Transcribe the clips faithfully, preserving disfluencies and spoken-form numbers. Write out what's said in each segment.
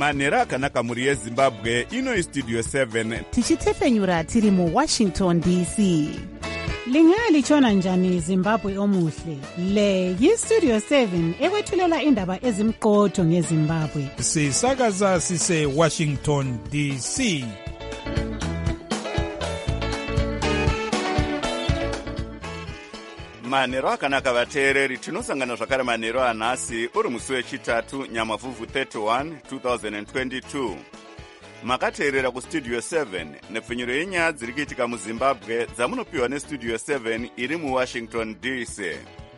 manhero akanaka mhuri yezimbabwe. Ino istudio seven tichitefenyura tiri muwashington D C. Lingalitshona njani Zimbabwe omuhle? Le yistudio seven ekwethulela indaba ezimqotho ngeZimbabwe. Sisakaza sise Washington D C. manhero akanaka vateereri, tinosangana zvakare manhero anhasi uri musi wechitatu nyamavhuvhu thirty-one twenty twenty-two. Makateerera kustudio seven nepfenyuro yenyaya dziri kuitika muzimbabwe dzamunopiwa nestudio seven iri muwashington D C.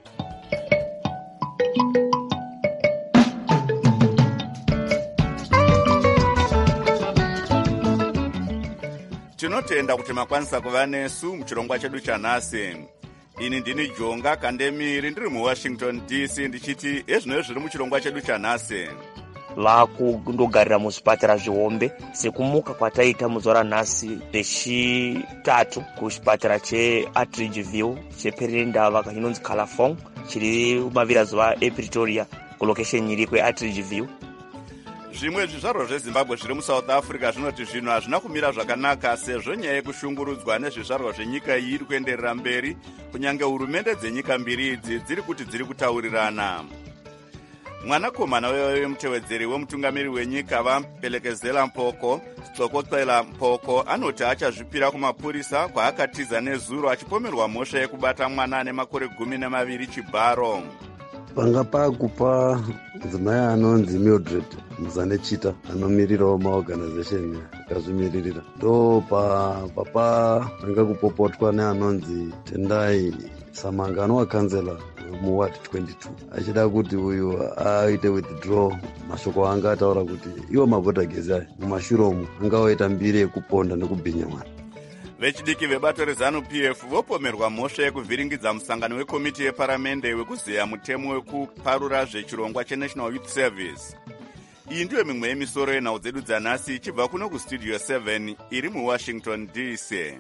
Tinotenda kuti makwanisa kuva nesu muchirongwa chedu chanhasi. Ini ndini Jonga Kandemiri ndiri muwashington D C ndichiti ezvino zviri muchirongwa chedu chanhasi. Vakundogarira muzvipatara zvihombe sekumuka kwataita muzuva ranhasi pechitatu kuchipatara cheAtteridgeville cheperendava inonzi Calafong chiri mavirazuva ePretoria kulocation iri kweAtteridgeville. Zvimwe zvizvarwa zveZimbabwe zviri muSouth Africa zvinoti zvino hazvina kumira zvakanaka sezvo nyaya yekushungurudzwa nezvizvarwa zvenyika iyi iri kuenderera mberi, kunyange hurumende dzenyika mbiri idzi dziri kuti dziri kutaurirana. Mwanakomana wemutevedzeri wemutungamiri wenyika vampelekezela Mpoko, Tsokotela Mpoko, anoti achazvipira kumapurisa kwaakatiza nezuro achipomerwa mhosva yekubata mwana ane makore gumi nemaviri chibharo. Panga pakupa mudzimai anonzi Mildred Muzanechita anomirirawo maorganization akazvimiririra. Ndo papa panga kupopotwa neanonzi Tendai Samanga anowa kansela muward twenty-two achida kuti uyu aite withdraw. Mashoko anga ataura kuti iwo mavhotagezi aya mumashuromu angaoita mbiri yekuponda nekubhinya mwana. Vechidiki vebato reZanu-P F vopomerwa mhosva yekuvhiringidza musangano wekomiti yeparamende wekuzeya mutemo wekuparura zvechirongwa cheNational Youth Service. Iyi ndiyo mimwe yemisoro yenhau dzedu dzanhasi ichibva kuno kustudio seven iri muwashington D C.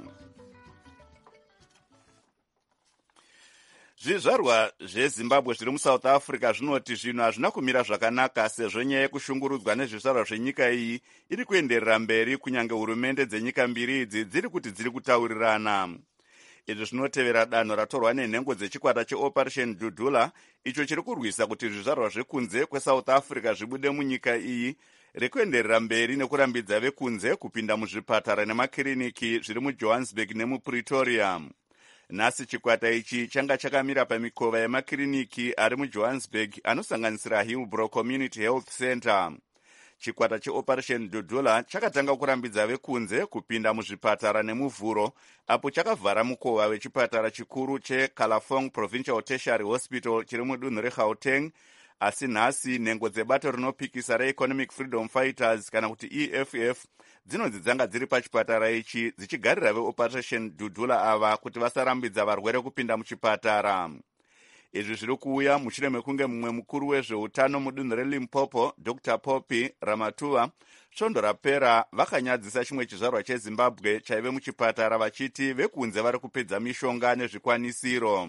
Zvizvarwa zveZimbabwe zviri muSouth Africa zvinoti zvino hazvina kumira zvakanaka sezvo nyaya yekushungurudzwa nezvizvarwa zvenyika iyi iri kuenderera mberi, kunyange hurumende dzenyika mbiri idzi dziri kuti dziri kutaurirana. Izvi zvinotevera danho ratorwa nenhengo dzechikwata cheOperation Dudula icho chiri kurwisa kuti zvizvarwa zvekunze kweSouth Africa zvibude munyika iyi, rekuenderera mberi nekurambidza vekunze kupinda muzvipatara nemakiriniki zviri muJohannesburg nemuPretoria. Nhasi chikwata ichi changa chakamira pamikova yemakiriniki ari muJohannesburg anosanganisira Hillbrow Community Health Center. Chikwata cheOperation Dudula chakatanga kurambidza vekunze kupinda muzvipatara nemuvhuro, apo chakavhara mukova wechipatara chikuru cheCalafong Provincial Tertiary Hospital chiri mudunhu reGauteng. Asi nhasi nhengo dzebato rinopikisa reEconomic Freedom Fighters kana kuti E F F dzinonzi dzanga dziri pachipatara ichi dzichigarira veOperation Dudula ava kuti vasarambidza varwere kupinda muchipatara. Izvi zviri kuuya mushure mekunge mumwe mukuru wezveutano mudunhu reLimpopo, Doctor Poppy Ramatuva, svondo rapera vakanyadzisa chimwe chizvarwa cheZimbabwe chaive muchipatara vachiti vekunze vari kupedza mishonga nezvikwanisiro.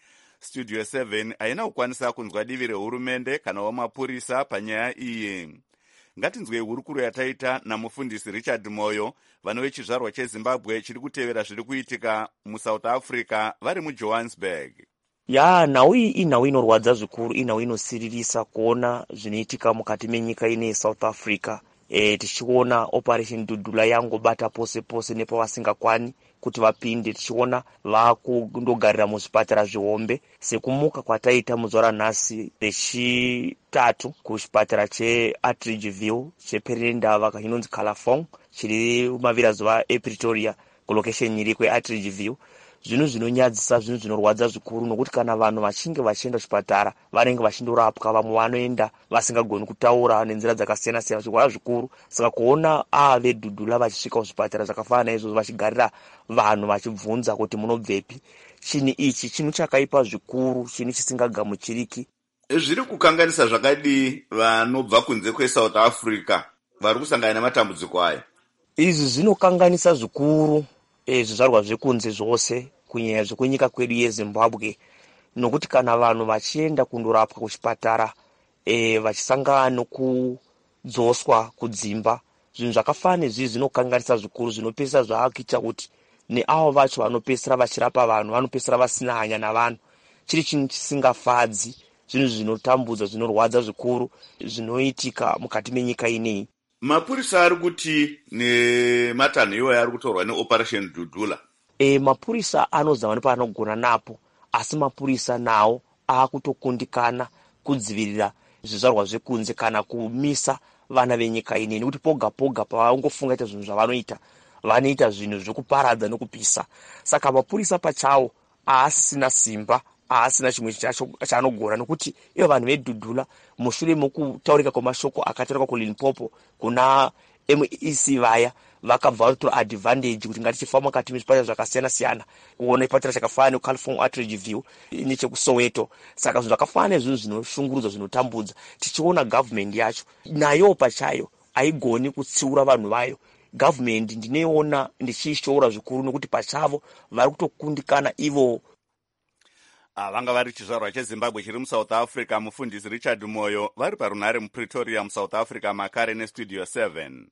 Studio seven haina kukwanisa kunzwa divi rehurumende kana wamapurisa panyaya iyi. Ngatinzwe hurukuro yataita namufundisi Richard Moyo, vano vechizvarwa cheZimbabwe chiri kutevera zviri kuitika muSouth Africa vari muJohannesburg. Ya nhau iyi inhau inorwadza zvikuru, inhau inosiririsa kuona zvinoitika mukati menyika ine South Africa. E, tichiona Operation Dudula yangobata pose pose nepavasingakwani kuti vapinde, tichiona vakundogarira muzvipatara zvihombe sekumuka kwataita muzuva ranhasi pechitatu kuchipatara cheAtteridgeville cheperendava inonzi Calafong chiri mavirazuva ePretoria kulocation iri kweAtteridgeville. Zvinhu zvinonyadzisa, zvinhu zvinorwadza zvikuru, nokuti kana vanhu vachinge vachienda kuchipatara vanenge vachindorapwa, vamwe vanoenda vasingagoni kutaura nenzira dzakasiyana siyana, zvirwara zvikuru. Saka kuona ave Dudula vachisvika kuzvipatara zvakafanana naizvozvo vachigarira vanhu vachibvunza kuti munobvepi, chinhu ichi chinhu chakaipa zvikuru, chinhu chisingagamuchiriki. Zviri kukanganisa zvakadii vanobva kunze kweSouth Africa vari kusangana nematambudziko aya? Izvi zvinokanganisa zvikuru zvizvarwa zvekunze zvose kunyanya zvekunyika kwedu yeZimbabwe, nokuti kana vanhu vachienda kundorapwa kuchipatara e, vachisangana dzoswa kudzimba. Zvinhu zvakafana nezvizvi zvinokanganisa zvikuru, zvinopedzisa zvaakuita kuti neavo vacho vanopedzisira vachirapa vanhu vanopedzisira vasina hanya navanhu. Chiri chinhu chisingafadzi, zvinhu zvinotambudza, zvinorwadza zvikuru zvinoitika mukati menyika ineyi. Mapurisa ari kuti nematanho iwayo ari kutorwa neoperation Dudula. E, mapurisa anozama nepaanogona napo, asi mapurisa nawo akutokundikana kudzivirira zvizvarwa zvekunze kana kumisa vana venyika ineyi, nekuti poga poga pavangofunga ita zvinhu zvavanoita, vanoita zvinhu zvekuparadza nekupisa. Saka mapurisa pachawo asina simba, asina chimwe chaanogona, nekuti ivo vanhu vedhudhula mushure mokutaurika kwamashoko akataurika kuLimpopo kuna M E C vaya vakabva vatora advantage kuti ngatichifamba mukati mezvipatara zvakasiyana siyana, kuona chipatara chakafanana neCalifornia Outreach View nechekuSoweto. Saka zvinhu zvakafanana nezvinhu zvinoshungurudza, zvinotambudza, tichiona government yacho nayo pachayo haigoni kutsiura vanhu vayo. Government ndinoiona ndichiishora zvikuru nekuti pachavo vari kutokundikana ivo. Vanga vari chizvarwa cheZimbabwe chiri muSouth Africa, mufundisi Richard Moyo, vari parunhare muPretoria muSouth Africa, makare neStudio seven.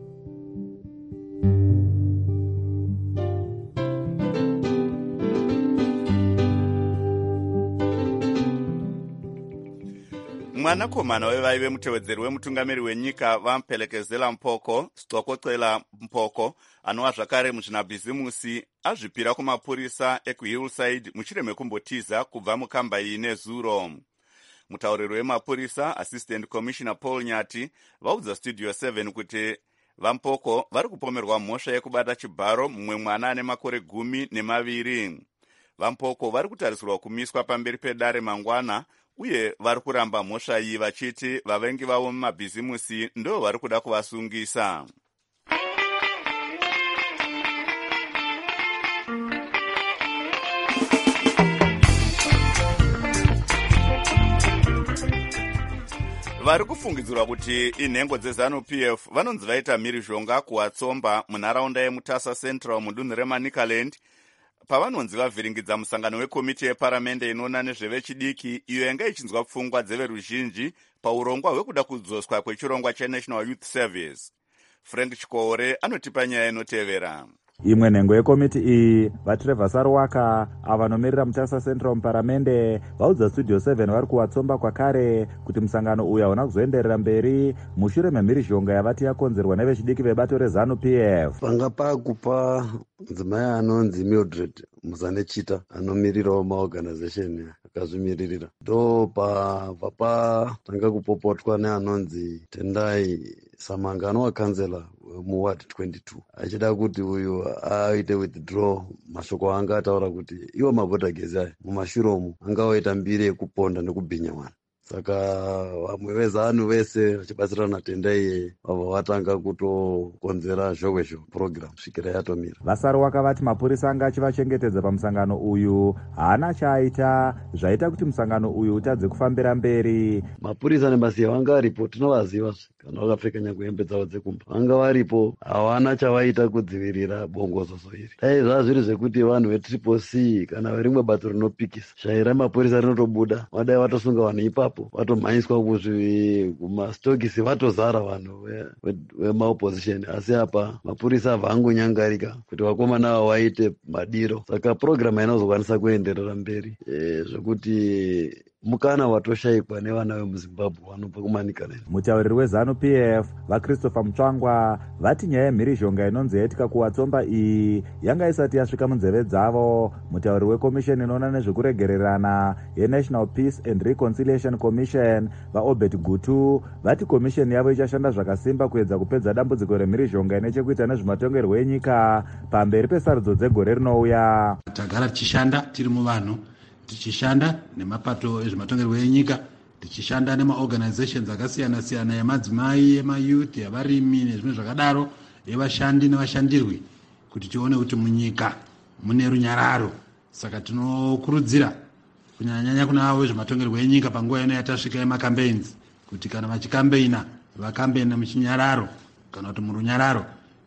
Mwanakomana wevai vemutevedzeri wemutungamiri wenyika vampelekezela Mpoko, Stokocela Mpoko, anova zvakare muzvinabhizimusi, azvipira kumapurisa ekuHillside mushure mekumbotiza kubva mukamba iyi nezuro. Mutauriri wemapurisa Assistant Commissioner Paul Nyati vaudza Studio seven kuti vaMpoko vari kupomerwa mhosva yekubata chibharo mumwe mwana ane makore gumi nemaviri. VaMpoko vari kutarisirwa kumiswa pamberi pedare mangwana, uye vari kuramba mhosva iyi vachiti vavengi vavo mumabhizimusi ndo vari kuda kuvasungisa. Vari kufungidzirwa kuti inhengo dzeZanu-P F vanonzi vaita mhirizhonga kuvatsomba munharaunda yeMutasa Central mudunhu reManicaland, pavanonzi vavhiringidza musangano wekomiti yeparamende inoona nezvevechidiki, iyo yanga ichinzwa pfungwa dzeveruzhinji paurongwa hwekuda kudzoswa kwechirongwa cheNational Youth Service. Frank Chikore anotipa nyaya inotevera. Imwe nhengo yekomiti iyi, vaTrevor Sarwaka, ava vanomirira Mutasa Central muparamende, vaudza Studio seven vari kuvatsomba kwakare kuti musangano uyu hauna kuzoenderera mberi mushure memhirizhonga yavati yakonzerwa nevechidiki vebato reZanu-P F. Panga pakupa mudzimai anonzi Mildred Muzanechita anomirirawo maorganization akazvimiririra, ndo pabva patanga kupopotwa neanonzi Tendai Samanga anova kanzela muward twenty-two achida kuti uyu aite withdraw. Mashoko anga ataura kuti iwo mavhota gezi aya mumashure umu anga oita mbiri yekuponda nekubhinya mwana. Saka vamwe vezanu vese vachibatsirana Tendai vabva vatanga kutokonzera zhokwezho program svikira yatomira. Vasaro vakavati mapurisa anga achivachengetedza pamusangano uyu haana chaaita zvaita kuti musangano uyu utadze kufambira mberi. Mapurisa nemasiya vanga varipo, tinovaziva kana vakapfeka nyangu hembe dzavo dzekumba, vanga varipo, havana chavaita kudzivirira bongozozo iri. Dai zvava zviri zvekuti vanhu vetriple C kana verimwe bato rinopikisa, shaira mapurisa rinotobuda, vadai vatosunga vanhu ipapo, vatomhanyiswa kumastokisi, vatozara vanhu vemaopposition. Asi apa mapurisa abva angonyangarika kuti vakomana ava vaite madiro. Saka programu inozokwanisa kuenderera mberi, e, zvekuti mukana watoshayikwa nevana vemuZimbabwe vanobva kuManicaland. Mutauriri weZanu-P F vaChristopher Mutsvangwa vati nyaya yemhirizhonga inonzi yaitika kuvatsomba iyi yanga isati yasvika munzeve dzavo. Mutauriri wekomisheni inoona nezvekuregererana yeNational Peace and Reconciliation Commission vaObert Gutu vati komisheni yavo ichashanda zvakasimba kuedza kupedza dambudziko remhirizhonga ine chekuita nezvematongerwo enyika pamberi pesarudzo dzegore rinouya. Tagara tichishanda tiri muvanhu, tichishanda nemapato ezvematongerwo enyika, tichishanda nemaorganizations akasiyana siyana yemadzimai, emayouth, yavarimi nezvimwe zvakadaro, evashandi nevashandirwi, kuti tione kuti munyika mune runyararo. Saka tinokurudzira kunyanya kuna avo vezvematongerwo enyika panguva ino yatasvika yemacampaigns kuti kana vachikambeina vakambeina muchinyararo kana kuti murunyararo,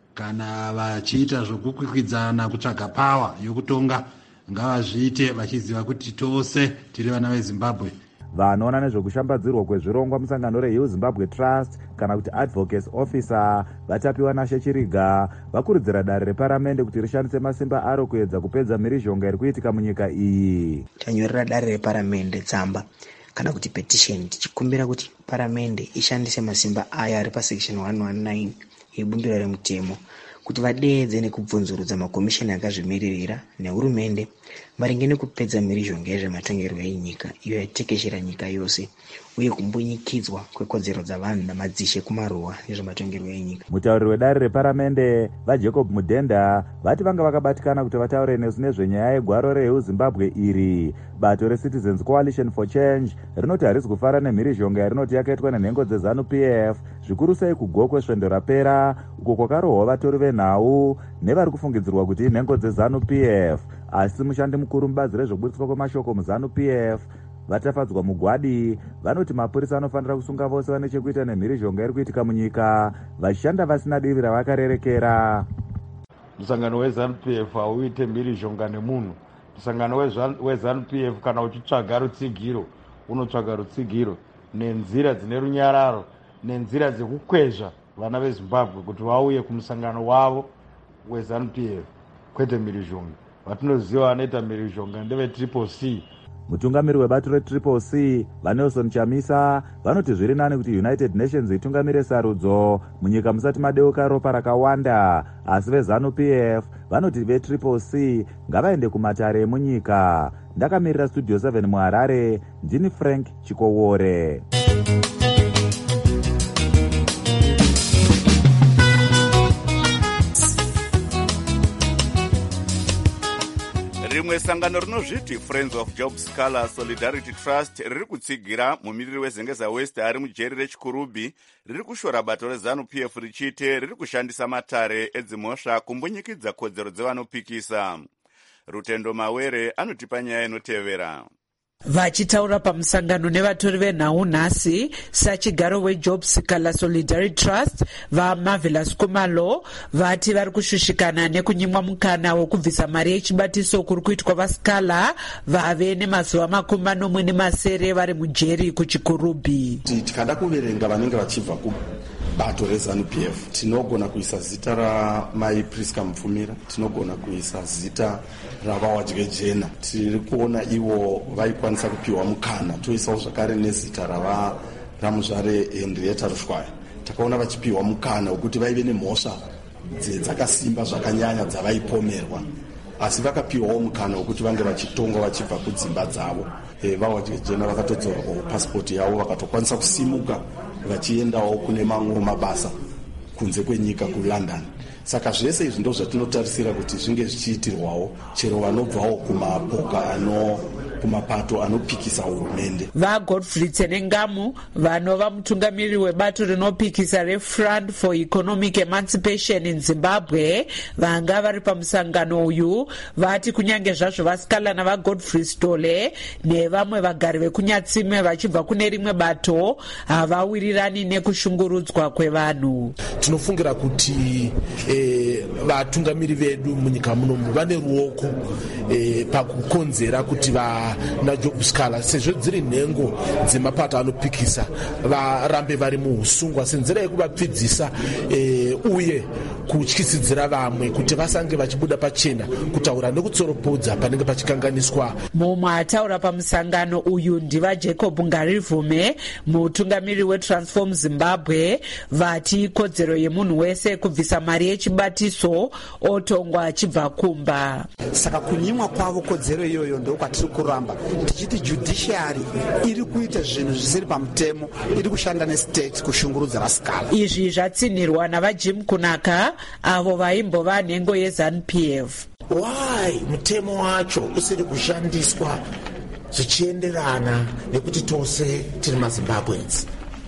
kana vachiita zvokukwikwidzana kutsvaga pawa yokutonga ngavazviite vachiziva kuti tose tiri vana veZimbabwe. vanoona nezvekushambadzirwa kwezvirongwa musangano rehill zimbabwe trust kana kuti advocates officer vatapiwa nashe chiriga vakurudzira dare reparamende kuti rishandise masimba aro kuedza kupedza mhirizhonga iri kuitika munyika iyi. Tanyorera dare reparamende tsamba kana kuti petition tichikumbira kuti paramende ishandise masimba ayo ari pasection one nineteen yebumbiro remutemo kuti vadeedze nekubvunzurudza makomishini akazvimiririra nehurumende maringe nekupedza mhirizhonga yezvematongerwo enyika iyo yatekeshera nyika yose uye kumbunyikidzwa kwekodzero dzavanhu namadzishe kumaruwa nezvematongerwo enyika. Mutauriri wedare reparamende vajacob mudhenda vati vanga vakabatikana kuti vataure nesu nezvenyaya yegwaro rehill zimbabwe iri. Bato reCitizens Coalition for Change rinoti harisi kufara nemhirizhonga yarinoti yakaitwa nenhengo dzezanu P F zvikuru sei kugokwe svendo rapera uko kwakarohwa vatori venhau nevari kufungidzirwa kuti inhengo dzezanu P F. Asi mushandi mukuru mubazi rezvoburitswa kwemashoko muzanu P F vatafadzwa mugwadi vanoti mapurisa anofanira kusunga vose vane chekuita nemhirizhonga iri kuitika munyika vachishanda vasina divi ravakarerekera. Musangano wezanu P F hauite mhirizhonga nemunhu. Musangano wezanu P F kana uchitsvaga rutsigiro unotsvaga rutsigiro nenzira dzine runyararo nenzira dzekukwezva vana vezimbabwe kuti vauye kumusangano wavo wezanu P F kwete mhirizhonga. Vatinoziva vanoita mhirizhonga ndeve triple C. Mutungamiri webato retriple C vaNelson Chamisa vanoti zviri nani kuti United Nations itungamire sarudzo munyika musati madeuka ropa rakawanda, asi vezanu P F vanoti vetriple C ngavaende kumatare emunyika. Ndakamirira studio seven muHarare, ndini Frank Chikowore. rimwe sangano rinozviti Friends of Job Scholar Solidarity Trust riri kutsigira mumiriri wezengeza West ari mujeri rechikurubhi riri kushora bato rezanu P F richiti riri kushandisa matare edzimhosva kumbunyikidza kodzero dzevanopikisa. Rutendo Mawere anotipa nyaya inotevera. Vachitaura pamusangano nevatori venhau nhasi sachigaro weJob Scholar Solidarity Trust vaMarvelous Kumalo vati vari kushushikana nekunyimwa mukana wokubvisa mari yechibatiso kuri kuitwa vaScholar vave nemazuva makumi manomwe nemasere vari mujeri kuchikurubhi. Tikada kuverenga vanenge vachibva kubato rezanu P F tinogona kuisa zita ramai Priska Mupfumira, tinogona kuisa zita ravawadye jena. Tiri kuona ivo vaikwanisa kupiwa mukana, toisawo zvakare nezita rava ramuzvare Henrietta Rushwaya. Takaona vachipiwa mukana wekuti vaive nemhosva dzakasimba zvakanyanya dzavaipomerwa, asi vakapiwawo mukana wekuti vange vachitongwa vachibva kudzimba dzavo. E, vawadye jena vakatodzorwa pasipoti yavo vakatokwanisa kusimuka vachiendawo kune mamwe mabasa kunze kwenyika kuLondon. Saka zvese izvi ndo zvatinotarisira kuti zvinge zvichiitirwawo chero vanobvawo kumapoka ano kumapato anopikisa hurumende. VaGodfrey Tsenengamu vanova mutungamiriri webato rinopikisa reFront for Economic Emancipation in Zimbabwe vanga vari pamusangano uyu vati kunyange zvazvo vaScholar navaGodfrey Stole nevamwe vagari vekunyatsime vachibva kune rimwe bato havawirirani nekushungurudzwa kwevanhu. Tinofungira kuti eh, vatungamiri vedu munyika munomu vane ruoko eh, pakukonzera kuti va naJob Scholar sezvo dziri nhengo dzemapato anopikisa varambe vari muusungwa senzira yekuvapfidzisa e, uye kutyisidzira vamwe kuti vasange vachibuda pachena kutaura nekutsoropodza panenge pachikanganiswa. Mumwe ataura pamusangano uyu ndiva Jacob Ngarivume mutungamiri weTransform Zimbabwe vati kodzero yemunhu wese kubvisa mari yechibatiso otongwa achibva kumba. Saka kunyimwa kwavo kodzero iyoyo ndo kwatiri kuramba tichiti judiciary iri kuita zvinhu zvisiri pamutemo, iri kushanda nestate kushungurudza vaScholar. Izvi zvatsinirwa navaJim Kunaka avo vaimbova nhengo yezanu P F. Why mutemo wacho usiri kushandiswa zvichienderana nekuti tose tiri maZimbabweans?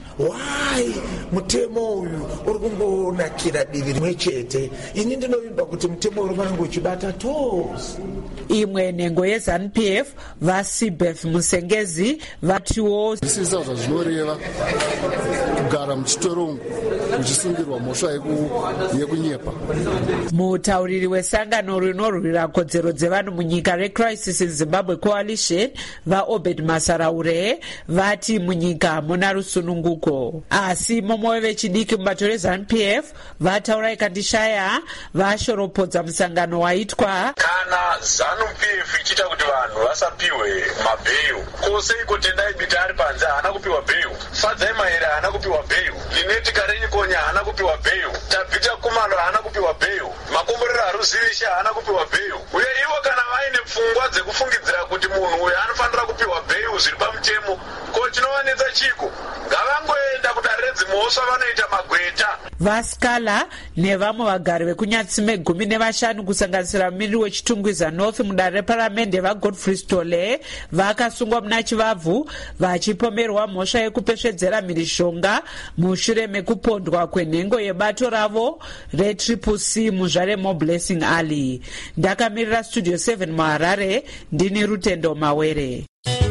Why mutemo uyu uri kungonakira divi rimwe chete? Ini ndinovimba kuti mutemo uri vanenge uchibata tose. Imwe nhengo yezanu P F vaSibeth Musengezi vatiwo zvisisa zvazvinoreva kugara muchitorongo muchisungirwa mhosva yekunyepa. Mutauriri wesangano rinorwira kodzero dzevanhu munyika reCrisis in Zimbabwe Coalition vaObed Masaraure vati munyika muna rusununguko, asi momwe vechidiki mubato reZANU-P F vataura ikandishaya vashoropodza musangano waitwa kana ZANU-P F ichita kuti vanhu vasapiwe mabheyu. Kose iko Tendai Biti ari panze haana kupiwa bheyu, Fadzai Mahere haana kupiwa bheyu, Lineti Karenyi Konya haana kupiwa bheyu, Tabita Kumalo haana kupiwa bheyu, Makomborero Haruzivisha haana kupiwa bheyu. Uye ivo kana vaine pfungwa dzekufungidzira kuti munhu uyu anofanira kupiwa bheyu zviri pamutemo, ko chinovanetsa chiko? Ngavangoenda kudare redzimhosva vanoita magweta. Vaskala nevamwe vagari vekunyatsime gumi nevashanu kusanganisira mumiriri wechitungwiza North mudare reparamende vaGodfrey Stole vakasungwa muna chivabvu vachipomerwa mhosva yekupesvedzera mhirishonga mushure mekupondwa kwenhengo yebato ravo retriple C muzvare moBlessing Ali. Ndakamirira Studio seven muHarare, ndini Rutendo Mawere.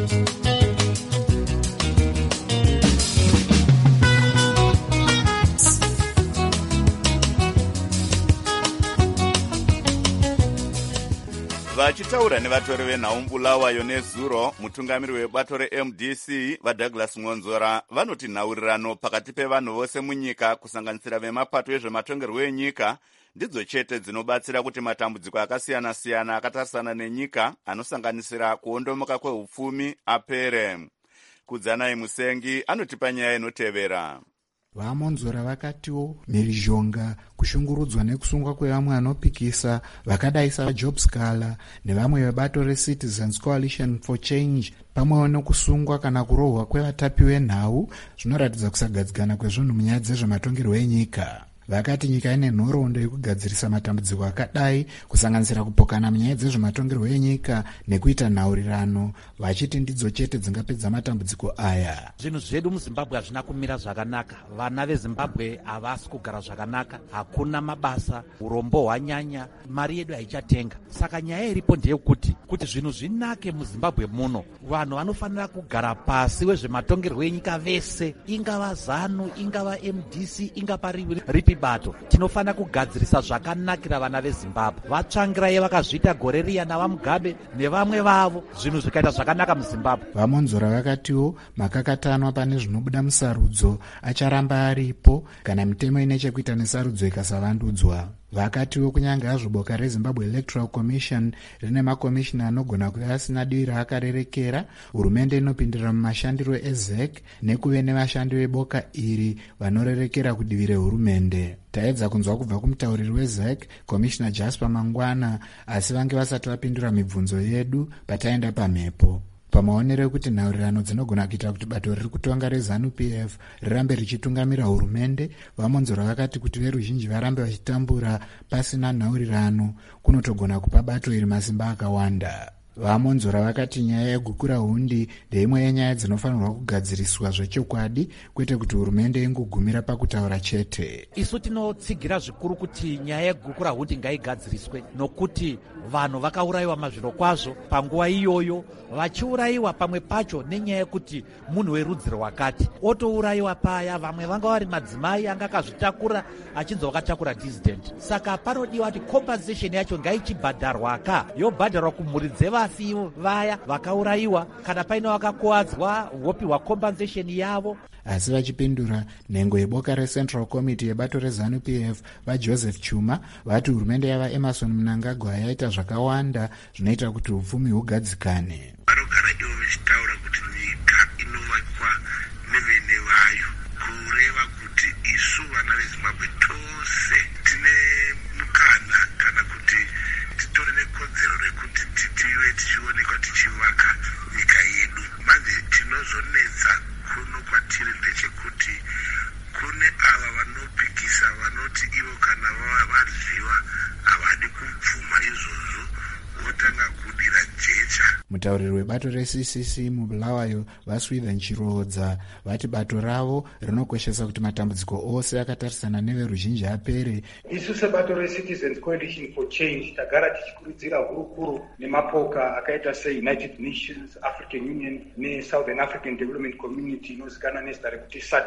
vachitaura nevatori venhaumbulawayo nezuro, mutungamiri webato reM D C vaDouglas Ngonzora vanoti nhaurirano pakati pevanhu vose munyika kusanganisira vemapato ezvematongerwo enyika ndidzo chete dzinobatsira kuti matambudziko akasiyana-siyana akatarisana nenyika anosanganisira kuondomoka kwehupfumi apere. Kudzanai Musengi anotipa nyaya inotevera. VaMonzora vakatiwo mhirizhonga, kushungurudzwa nekusungwa kwevamwe vanopikisa vakadai saJob Scala nevamwe vebato reCitizens Coalition for Change pamwewo nekusungwa kana kurohwa kwevatapi venhau zvinoratidza kusagadzikana kwezvinhu munyaya dzezvematongerwo enyika. Vakati nyika ine nhoroondo yekugadzirisa matambudziko akadai kusanganisira kupokana munyaya dzezvematongerwo enyika nekuita nhaurirano, vachiti ndidzo chete dzingapedza matambudziko aya. Zvinhu zvedu muZimbabwe hazvina kumira zvakanaka. Vana veZimbabwe havasi kugara zvakanaka, hakuna mabasa, urombo hwanyanya, mari yedu haichatenga. Saka nyaya iripo ndeyekuti kuti zvinhu zvinake muZimbabwe muno, vanhu vanofanira kugara pasi wezvematongerwo enyika vese, ingava ZANU, ingava M D C, ingava ripi bato. Tinofanira kugadzirisa zvakanakira vana veZimbabwe. Vatsvangirai vakazviita gore riya navaMugabe nevamwe vavo, zvinhu zvikaita zvakanaka muZimbabwe. VaMonzora vakatiwo makakatanwa pane zvinobuda musarudzo acharamba aripo kana mitemo ine chekuita nesarudzo ikasavandudzwa. Vakatiwo kunyange hazvo boka reZimbabwe Electoral Commission rine makomishina anogona kuva asina divi raakarerekera, hurumende inopindira mumashandiro eZ E C nekuve nevashandi veboka iri vanorerekera kudivi rehurumende. Taedza kunzwa kubva kumutauriri weZ E C, Komishina Jasper Mangwana, asi vange vasati vapindura mibvunzo yedu pataenda pamhepo. Pamaonero ekuti nhaurirano dzinogona kuita kuti bato riri kutonga reZANU-P F rirambe richitungamira hurumende, VaMonzora vakati kuti veruzhinji varambe vachitambura pasina nhaurirano kunotogona kupa bato iri masimba akawanda. VaMonzora vakati nyaya yegukura hundi ndeimwe yenyaya dzinofanirwa kugadziriswa zvechokwadi, kwete kuti hurumende ingogumira pakutaura chete. Isu tinotsigira zvikuru kuti nyaya yegukura hundi ngaigadziriswe, nokuti vanhu vakaurayiwa mazviro kwazvo panguva iyoyo, vachiurayiwa pamwe pacho nenyaya yekuti munhu werudzi rwakati otourayiwa paya. Vamwe vanga vari madzimai anga akazvitakura achinzi wakatakura dissident. Saka panodiwa kuti compensation yacho ngaichibhadharwa ka yobhadharwa kumhuri dzevafi vaya vakaurayiwa, kana paine vakakuwadzwa vopiwa compensation yavo. Asi vachipindura, nhengo yeboka reCentral Committee yebato reZANU-P F vaJoseph Chuma vati hurumende yava Emerson Mnangagwa yaita zvakawanda zvinoita kuti upfumi hugadzikane. Vanogara ivo vachitaura kuti nyika inovakwa nevene vayo, kureva kuti isu vana veZimbabwe tose tine mukana kana kuti titori nekodzero rekuti tive tichionekwa tichivaka nyika yedu. Manje tinozonetsa kuno kwatiri ndechekuti kune ava vanopikisa vanoti ivo kana varyiwa havadi kubvuma izvozvo, votanga kudira jecha. Mutauriri webato reC C C muBulawayo vaSwithen Chirodza vati bato ravo rinokoshesa kuti matambudziko ose akatarisana neveruzhinji apere. Isu sebato reCitizens Coalition for Change tagara tichikurudzira hurukuru nemapoka akaita seUnited Nations, African Union neSouthern African Development Community inozikanwa nezita rekuti SADC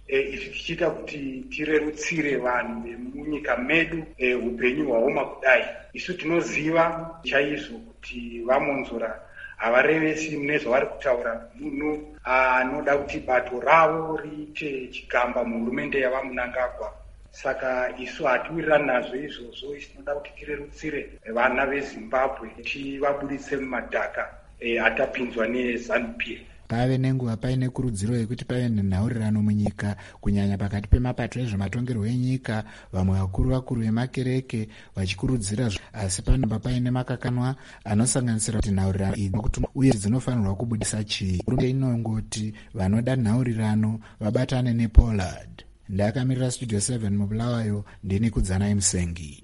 e, izvi tichiita kuti tirerutsire vanhu vemunyika medu e, upenyu hwaoma kudai. Isu tinoziva chaizvo kuti vamonzora havarevesi mune zvavari kutaura. Munhu anoda kuti bato ravo riite chigamba muhurumende yavamunangagwa. Saka isu hatiwirirani nazvo izvozvo. Isu tinoda kuti tirerutsire vana veZimbabwe tivabuditse mumadhaka e, atapinzwa neZANU P F. pave nenguva paine kurudziro yekuti pave nenhaurirano munyika kunyanya pakati pemapato ezvematongerwo enyika, vamwe vakuru vakuru vemakereke vachikurudzira, asi panobva paine makakanwa anosanganisira kuti nhaurirano idzi uye dzinofanirwa kubudisa chii. Hurumende inongoti vanoda nhaurirano vabatane nePollard. Ndakamirira Studio seven mubulawayo, ndini Kudzanai Musengi.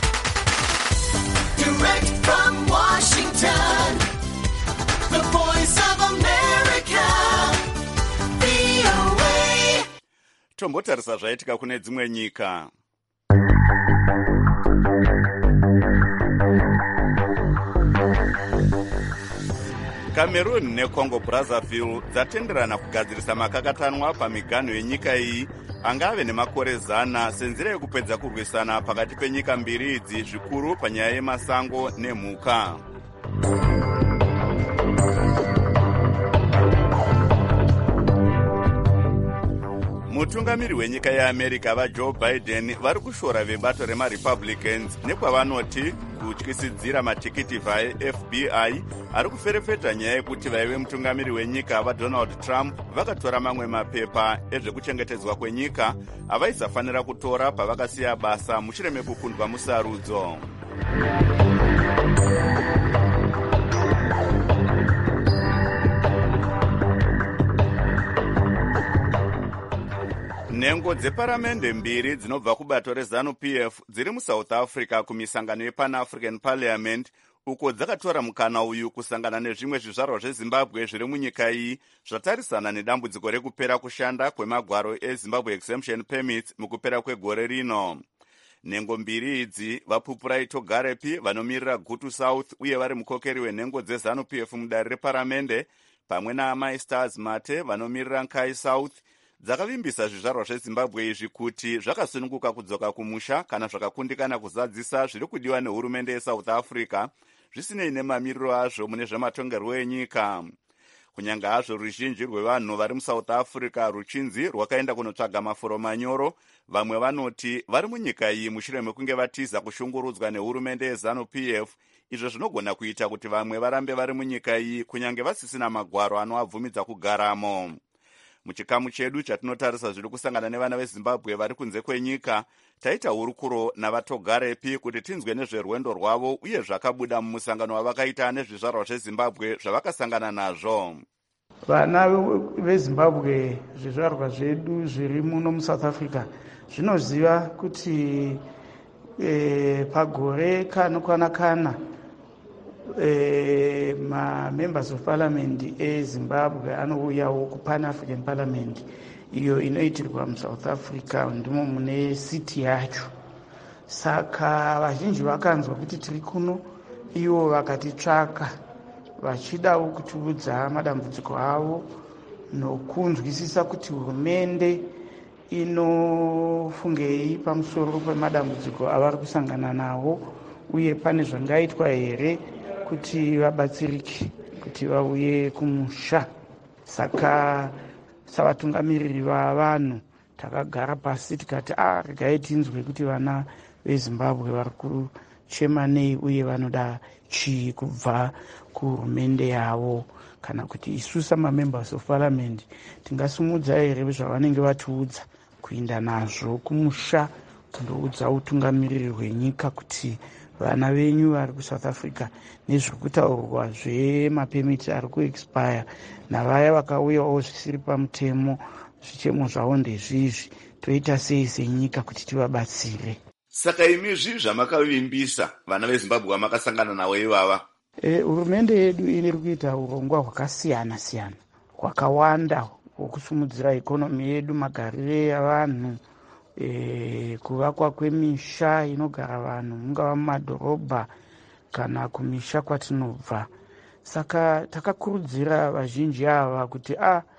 Direct from Washington, the voice of America, V O A. Tombotarisa zvaitika kune dzimwe nyika. Cameroon neCongo Brazzaville dzatenderana kugadzirisa makakatanwa pamiganho yenyika iyi angave nemakore zana senzira yekupedza kurwisana pakati penyika mbiri idzi, zvikuru panyaya yemasango nemhuka. Mutungamiri wenyika yeAmerica vaJoe Biden vari kushora vebato remaRepublicans nekwavanoti kutyisidzira matikiti vaeF B I ari kuferefeta nyaya yekuti vaive mutungamiri wenyika vaDonald Trump vakatora mamwe mapepa ezvekuchengetedzwa kwenyika avaisafanira kutora pavakasiya basa mushure mekukundwa musarudzo. Nhengo dzeparamende mbiri dzinobva kubato reZANU P F dziri muSouth Africa kumisangano yePan-African Parliament, uko dzakatora mukana uyu kusangana nezvimwe zvizvarwa zveZimbabwe zviri munyika iyi zvatarisana nedambudziko rekupera kushanda kwemagwaro eZimbabwe Exemption Permits mukupera kwegore rino. Nhengo mbiri idzi vaPupurai Togarepi vanomirira Gutu South uye vari mukokeri wenhengo dzeZANU P F mudare reparamende, pamwe naAmai Stars Mate vanomirira Nkai South, dzakavimbisa zvizvarwa zveZimbabwe izvi kuti zvakasununguka kudzoka kumusha kana zvakakundikana kuzadzisa zviri kudiwa nehurumende yeSouth Africa, zvisinei nemamiriro azvo mune zvematongerwo enyika. Kunyanga hazvo ruzhinji rwevanhu vari muSouth Africa ruchinzi rwakaenda kunotsvaga mafuro manyoro, vamwe vanoti vari munyika iyi mushure mekunge vatiza kushungurudzwa nehurumende yeZANU P F, izvo zvinogona kuita kuti vamwe varambe vari munyika iyi kunyange vasisina magwaro anovabvumidza kugaramo. Muchikamu chedu chatinotarisa zviri kusangana nevana veZimbabwe vari kunze kwenyika, taita hurukuro navatogarepi kuti tinzwe nezverwendo rwavo uye zvakabuda mumusangano wavakaita nezvizvarwa zveZimbabwe zvavakasangana nazvo. Vana veZimbabwe, zvizvarwa zvedu zviri muno muSouth Africa zvinoziva kuti e, pagore kanokwana kana E, ma members of parliament eZimbabwe anouyawo kuPan-African Parliament iyo inoitirwa muSouth Africa, ndimo mune city yacho. Saka vazhinji vakanzwa kuti tiri kuno, ivo vakatitsvaka vachidawo kutiudza madambudziko avo nokunzwisisa kuti hurumende inofungei pamusoro pemadambudziko avari kusangana nawo uye pane zvangaitwa here kuti vabatsirike kuti vauye kumusha. Saka savatungamiriri vavanhu takagara pasi tikati ah regai tinzwe kuti vana veZimbabwe vari kuchema nei uye vanoda chii kubva kuhurumende yavo, kana kuti isu samamembers of parliament tingasumudza here zvavanenge vatiudza kuenda nazvo kumusha kundoudza utungamiriri hwenyika kuti vana venyu vari kuSouth Africa nezviri kutaurwa zvemapemiti ari kuexpire navaya vakauyawo zvisiri pamutemo, zvichemo zvavo ndezvizvi, toita sei senyika kuti tivabatsire. Saka imizvi zvamakavimbisa vana veZimbabwe vamakasangana navo ivava, e, hurumende yedu iri kuita urongwa hwakasiyana siyana hwakawanda hwokusumudzira ikonomi yedu, magarire avanhu, E, kuvakwa kwemisha inogara vanhu mungava mumadhorobha kana kumisha kwatinobva. Saka takakurudzira vazhinji ava kuti a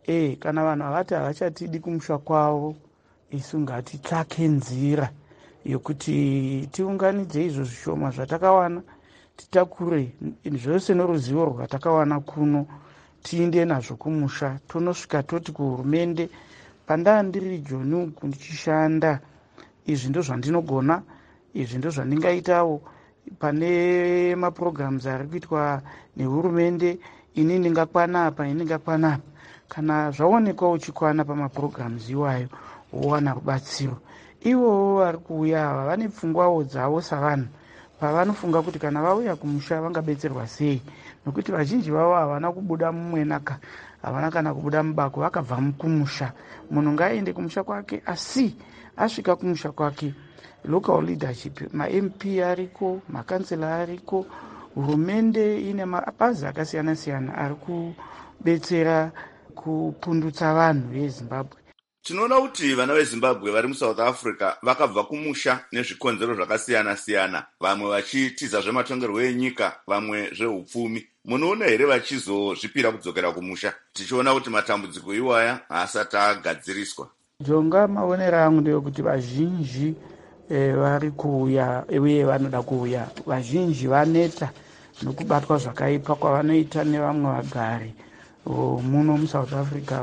e kana vanhu havati havachatidi kumusha kwavo, isu ngatitsvake nzira yokuti tiunganidze izvo zvishoma zvatakawana, titakure zvose noruzivo rwatakawana kuno, tiinde nazvo kumusha, tonosvika toti kuhurumende, pandaa ndiri Joni uku ndichishanda, izvi ndo zvandinogona, izvi ndo zvandingaitawo pane maprograms ari kuitwa nehurumende, ini ndingakwana apa, ini ndingakwana apa. Kana zvaonekwa uchikwana pamaprograms iwayo, wowana rubatsiro. Ivo vari kuuya ava vane pfungwawo dzavo savanhu, pavanofunga kuti kana vauya kumusha vangabetserwa sei, nokuti vazhinji vavo havana kubuda mumwenaka, havana kana kubuda mubako, vakabva kumusha. Munhu ngaaende kumusha kwake, asi asvika kumusha kwake, local leadership, ma-M P ariko, makansela ariko, hurumende ine mabazi akasiyana siyana ari kubetsera kupundutsa vanhu veZimbabwe. Tinoona kuti vana veZimbabwe vari muSouth Africa vakabva kumusha nezvikonzero zvakasiyana siyana, vamwe vachitiza zvematongerwo enyika, vamwe zveupfumi. Munoona here vachizozvipira kudzokera kumusha, tichiona kuti matambudziko iwaya haasati agadziriswa? Jonga maonero angu ndeyekuti vazhinji e, vari kuuya uye vanoda kuuya, vazhinji vaneta nokubatwa zvakaipa kwavanoita nevamwe vagari muno muSouth Africa,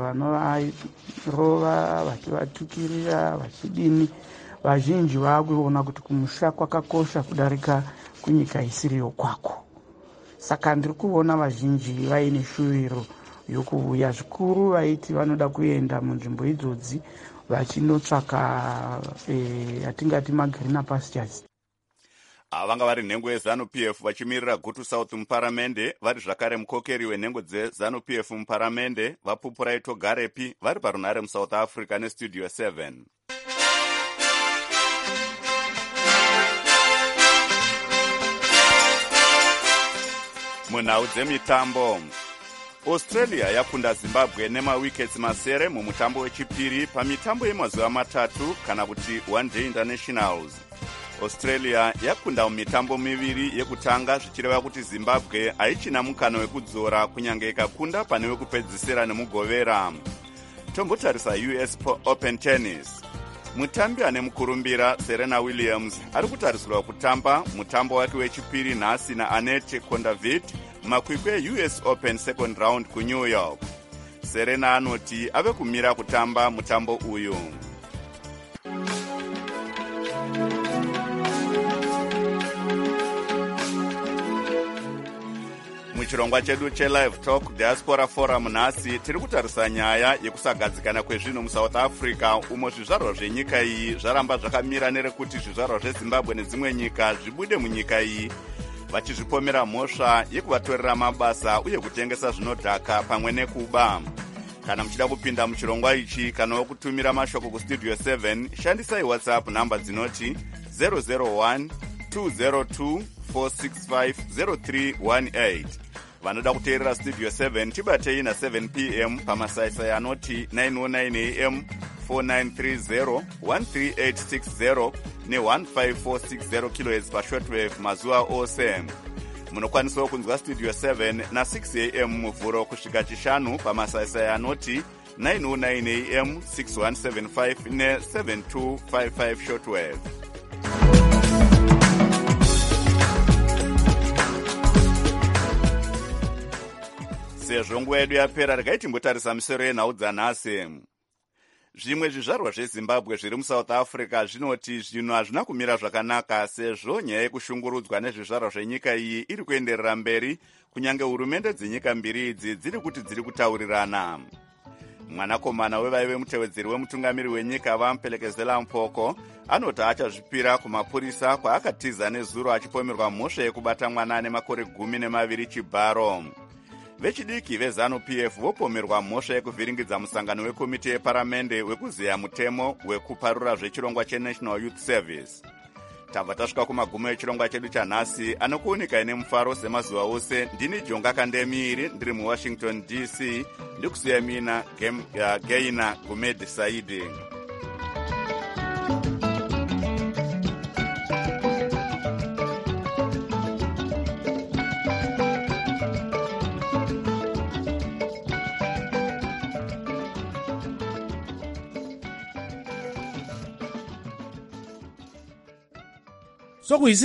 vanorova vachivatukirira vachidini. Vazhinji vakuona kuti kumusha kwakakosha kudarika kunyika isiriyo kwako. Saka ndiri kuona vazhinji vaine shuviro yokuuya, zvikuru vaiti vanoda kuenda munzvimbo idzodzi vachinotsvaka e, atingati magreener pastures. Vanga vari nhengo yeZanu-P F vachimirira Gutu South muparamende, vari zvakare mukokeri wenhengo dzeZanu-P F muparamende, vaPupurai Togarepi, vari parunhare muSouth Africa neStudio seven. Munhau dzemitambo, Australia yakunda Zimbabwe nemawickets masere mumutambo wechipiri pamitambo yemazuva matatu kana kuti one day internationals. Australia yakunda mumitambo miviri yekutanga, zvichireva kuti Zimbabwe haichina mukana wekudzora kunyange ikakunda pane wekupedzisira nemugovera. Tombotarisa U S Open Tennis. Mutambi ane mukurumbira Serena Williams ari kutarisirwa kutamba mutambo wake wechipiri nhasi naAnette Kontaveit mumakwikwi eU S Open second round kuNew York. Serena anoti ave kumira kutamba mutambo uyu. Muchirongwa chedu cheLive Talk Diaspora Forum nhasi tiri kutarisa nyaya yekusagadzikana kwezvinhu muSouth Africa, umo zvizvarwa zvenyika iyi zvaramba zvakamira nerekuti zvizvarwa zveZimbabwe nedzimwe nyika zvibude munyika iyi, vachizvipomera mhosva yekuvatorera mabasa uye kutengesa zvinodhaka pamwe nekuba. Kana muchida kupinda muchirongwa ichi kana wokutumira mashoko kuStudio seven, shandisai WhatsApp namba dzinoti zero zero one two zero two four six five zero three one eight. Vanoda kuteerera Studio seven tibatei na seven p m pamasaisai anoti nine oh nine a m four nine three zero one three eight six zero ne one five four six zero kilohertz pashortwave mazuva ose. Munokwanisawo kunzwa Studio seven na six a m muvhuro kusvika chishanu pamasaisai anoti nine oh nine a m six one seven five ne seven two five five shortwave. Sezvo nguva yedu yapera, regai timbotarisa misoro yenhau dzanhasi. Zvimwe zvizvarwa zveZimbabwe zviri muSouth Africa zvinoti zvinhu hazvina kumira zvakanaka, sezvo nyaya yekushungurudzwa nezvizvarwa zvenyika iyi iri kuenderera mberi, kunyange hurumende dzenyika mbiri idzi dziri kuti dziri kutaurirana. Mwanakomana wevaive mutevedzeri wemutungamiri wenyika vaMphelekezela Mpoko anoti achazvipira kumapurisa kwaakatiza nezuro achipomerwa mhosva yekubata mwana ane makore gumi nemaviri chibharo. Vechidiki veZanu-P F vopomerwa mhosva yekuvhiringidza musangano wekomiti yeparamende wekuzeya mutemo wekuparura zvechirongwa cheNational Youth Service. Tabva tasvika kumagumo echirongwa chedu chanhasi, anokuoneka ine mufaro semazuva ose. Ndini Jonga Kandemiiri, ndiri muWashington D C, ndikusiya mina Gaina Gumedi Saidi. sokuyisi